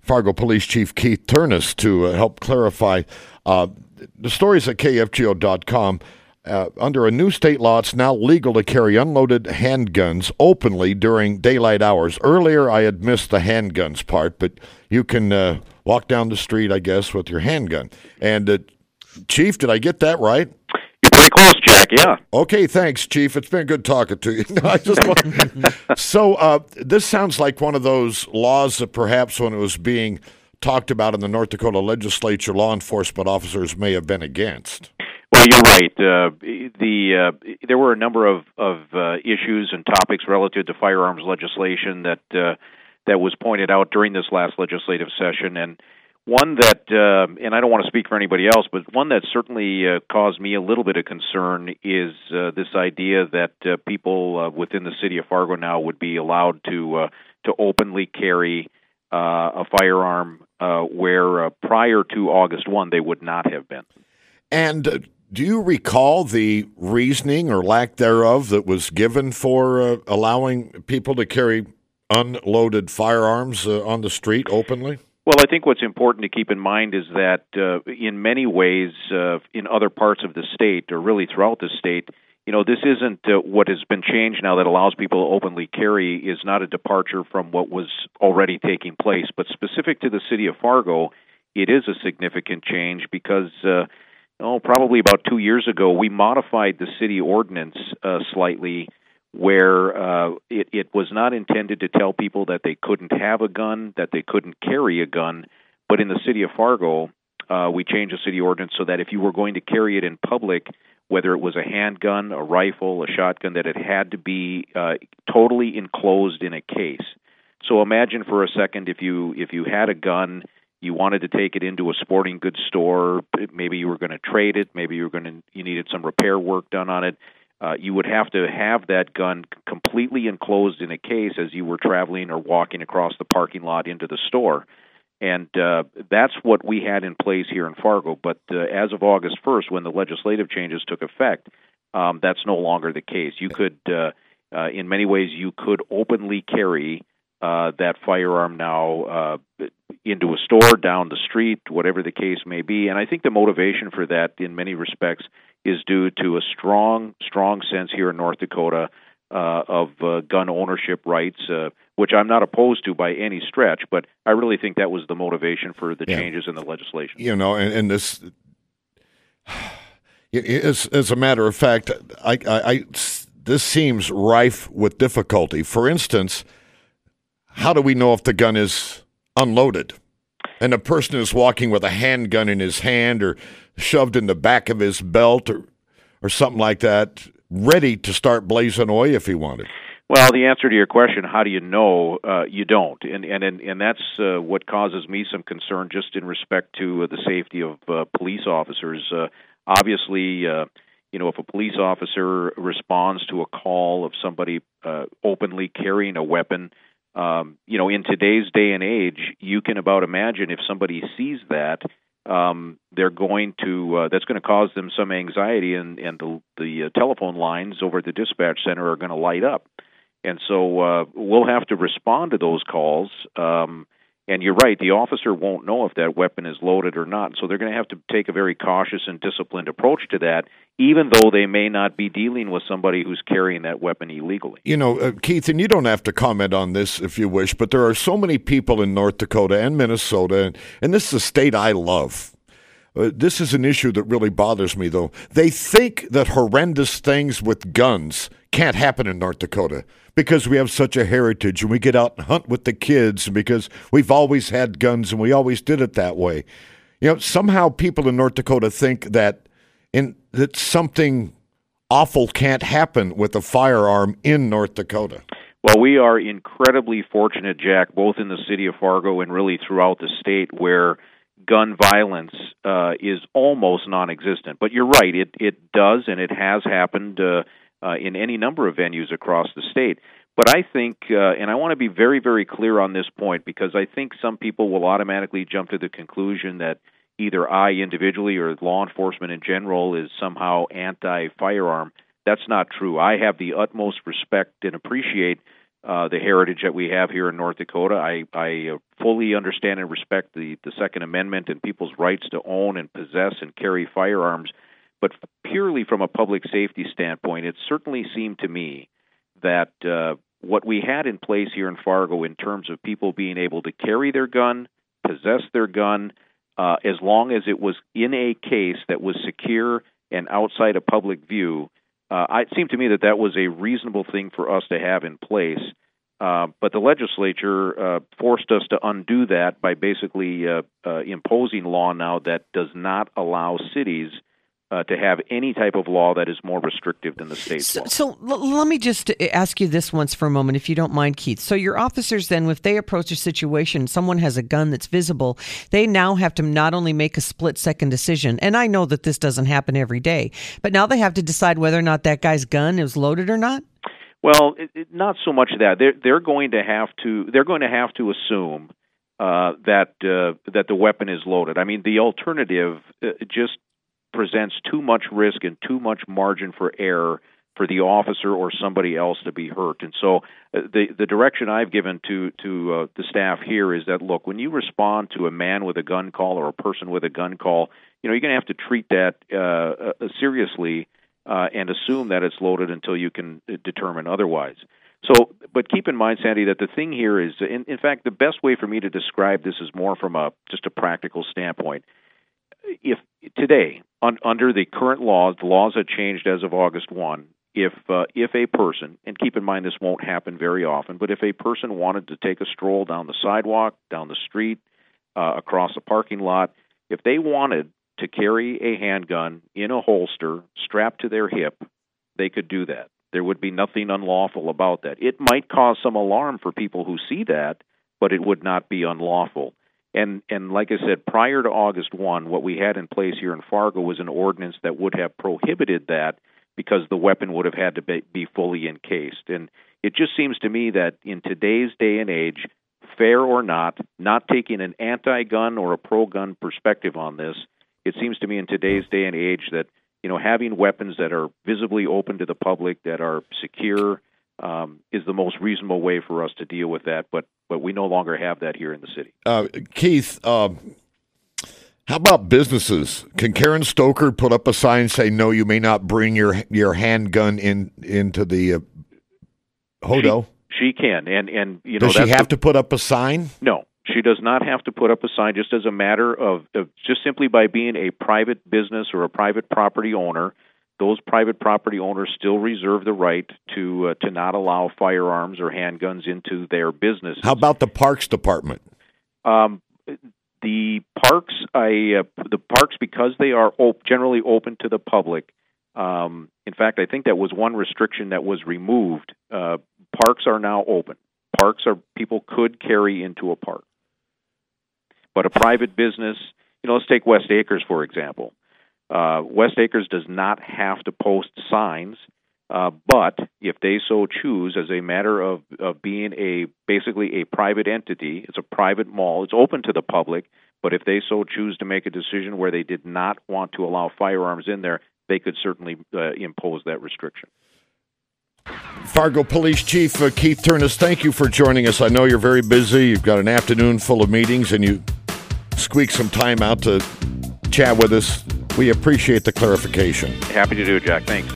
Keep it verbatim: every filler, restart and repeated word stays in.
Fargo Police Chief Keith Turnus to uh, help clarify uh, the stories at K F G O dot com. Uh, under a new state law, it's now legal to carry unloaded handguns openly during daylight hours. Earlier, I had missed the handguns part, but you can uh, walk down the street, I guess, with your handgun. And, uh, Chief, did I get that right? You're pretty close, Jack, yeah. Okay, thanks, Chief. It's been good talking to you. No, I just want... So uh, this sounds like one of those laws that perhaps when it was being talked about in the North Dakota legislature, law enforcement officers may have been against. Well, you're right. Uh, the uh, there were a number of of uh, issues and topics relative to firearms legislation that uh, that was pointed out during this last legislative session, and one that, uh, and I don't want to speak for anybody else, but one that certainly uh, caused me a little bit of concern is uh, this idea that uh, people uh, within the city of Fargo now would be allowed to uh, to openly carry uh, a firearm uh, where uh, prior to August first they would not have been. And uh, do you recall the reasoning or lack thereof that was given for uh, allowing people to carry unloaded firearms uh, on the street openly? Well, I think what's important to keep in mind is that uh, in many ways, uh, in other parts of the state, or really throughout the state, you know, this isn't uh, what has been changed now that allows people to openly carry is not a departure from what was already taking place. But specific to the city of Fargo, it is a significant change because uh, Oh, probably about two years ago, we modified the city ordinance uh, slightly where uh, it, it was not intended to tell people that they couldn't have a gun, that they couldn't carry a gun, but in the city of Fargo, uh, we changed the city ordinance so that if you were going to carry it in public, whether it was a handgun, a rifle, a shotgun, that it had to be uh, totally enclosed in a case. So imagine for a second if you if you had a gun, you wanted to take it into a sporting goods store, maybe you were going to trade it, maybe you were going to you needed some repair work done on it. Uh, you would have to have that gun completely enclosed in a case as you were traveling or walking across the parking lot into the store. And uh, that's what we had in place here in Fargo. But uh, as of August first, when the legislative changes took effect, um, that's no longer the case. You could, uh, uh, in many ways, you could openly carry uh, that firearm now uh, into a store, down the street, whatever the case may be. And I think the motivation for that, in many respects, is due to a strong, strong sense here in North Dakota uh, of uh, gun ownership rights, uh, which I'm not opposed to by any stretch, but I really think that was the motivation for the yeah. changes in the legislation. You know, and, and this, as, as a matter of fact, I, I, I, this seems rife with difficulty. For instance, how do we know if the gun is unloaded and a person is walking with a handgun in his hand or shoved in the back of his belt or or something like that, ready to start blazing away if he wanted? Well, the answer to your question, how do you know? Uh, you don't, and and and that's uh, what causes me some concern, just in respect to uh, the safety of uh, police officers. Uh, obviously, uh, you know, if a police officer responds to a call of somebody uh, openly carrying a weapon, um, you know, in today's day and age, you can about imagine if somebody sees that, um, they're going to uh, that's going to cause them some anxiety, and and the the uh, telephone lines over at the dispatch center are going to light up. And so uh, we'll have to respond to those calls. Um, and you're right, the officer won't know if that weapon is loaded or not. So they're going to have to take a very cautious and disciplined approach to that, even though they may not be dealing with somebody who's carrying that weapon illegally. You know, uh, Keith, and you don't have to comment on this if you wish, but there are so many people in North Dakota and Minnesota, and, and this is a state I love. Uh, this is an issue that really bothers me, though. They think that horrendous things with guns can't happen in North Dakota because we have such a heritage and we get out and hunt with the kids and because we've always had guns and we always did it that way. You know, somehow people in North Dakota think that in that something awful can't happen with a firearm in North Dakota. Well, we are incredibly fortunate, Jack, both in the city of Fargo and really throughout the state, where gun violence uh, is almost non-existent. But you're right, it, it does, and it has happened uh, uh, in any number of venues across the state. But I think, uh, and I want to be very, very clear on this point, because I think some people will automatically jump to the conclusion that either I individually or law enforcement in general is somehow anti-firearm. That's not true. I have the utmost respect and appreciate uh, the heritage that we have here in North Dakota. I, I uh, fully understand and respect the, the Second Amendment and people's rights to own and possess and carry firearms. But purely from a public safety standpoint, it certainly seemed to me that uh, what we had in place here in Fargo in terms of people being able to carry their gun, possess their gun, uh, as long as it was in a case that was secure and outside of public view, uh, it seemed to me that that was a reasonable thing for us to have in place. Uh, but the legislature uh, forced us to undo that by basically uh, uh, imposing law now that does not allow cities Uh, to have any type of law that is more restrictive than the state's so, law. So l- let me just ask you this once for a moment, if you don't mind, Keith. So your officers then, if they approach a situation, someone has a gun that's visible, they now have to not only make a split-second decision, and I know that this doesn't happen every day, but now they have to decide whether or not that guy's gun is loaded or not? Well, it, it, not so much that. They're, they're going to have to, they're going to have to assume uh, that, uh, that the weapon is loaded. I mean, the alternative uh, just presents too much risk and too much margin for error for the officer or somebody else to be hurt. And so uh, the the direction I've given to to uh, the staff here is that, look, when you respond to a man with a gun call or a person with a gun call, you know, you're going to have to treat that uh, uh, seriously uh, and assume that it's loaded until you can determine otherwise. So, but keep in mind, Sandy, that the thing here is, in, in fact, the best way for me to describe this is more from a just a practical standpoint. If today, un, under the current laws, the laws that changed as of August first, if uh, if a person, and keep in mind this won't happen very often, but if a person wanted to take a stroll down the sidewalk, down the street, uh, across a parking lot, if they wanted to carry a handgun in a holster strapped to their hip, they could do that. There would be nothing unlawful about that. It might cause some alarm for people who see that, but it would not be unlawful. And and like I said, prior to August first, what we had in place here in Fargo was an ordinance that would have prohibited that because the weapon would have had to be, be fully encased. And it just seems to me that in today's day and age, fair or not, not taking an anti-gun or a pro-gun perspective on this, it seems to me in today's day and age that, you know, having weapons that are visibly open to the public, that are secure, um, is the most reasonable way for us to deal with that. But but we no longer have that here in the city. Uh, Keith, uh, how about businesses? Can Karen Stoker put up a sign saying, no, you may not bring your your handgun in into the uh, Hodo? She, she can. And, and you know, Does she that's have the, to put up a sign? No. She does not have to put up a sign, just as a matter of, of just simply by being a private business or a private property owner. Those private property owners still reserve the right to uh, to not allow firearms or handguns into their business. How about the Parks Department? Um, the parks, I uh, the parks because they are op- generally open to the public. Um, in fact, I think that was one restriction that was removed. Uh, parks are now open. Parks are people could carry into a park. But a private business, you know, let's take West Acres, for example. Uh, West Acres does not have to post signs, uh, but if they so choose, as a matter of, of being a basically a private entity, it's a private mall, it's open to the public, but if they so choose to make a decision where they did not want to allow firearms in there, they could certainly uh, impose that restriction. Fargo Police Chief uh, Keith Turnus, thank you for joining us. I know you're very busy. You've got an afternoon full of meetings, and you squeak some time out to chat with us. We appreciate the clarification. Happy to do it, Jack. Thanks.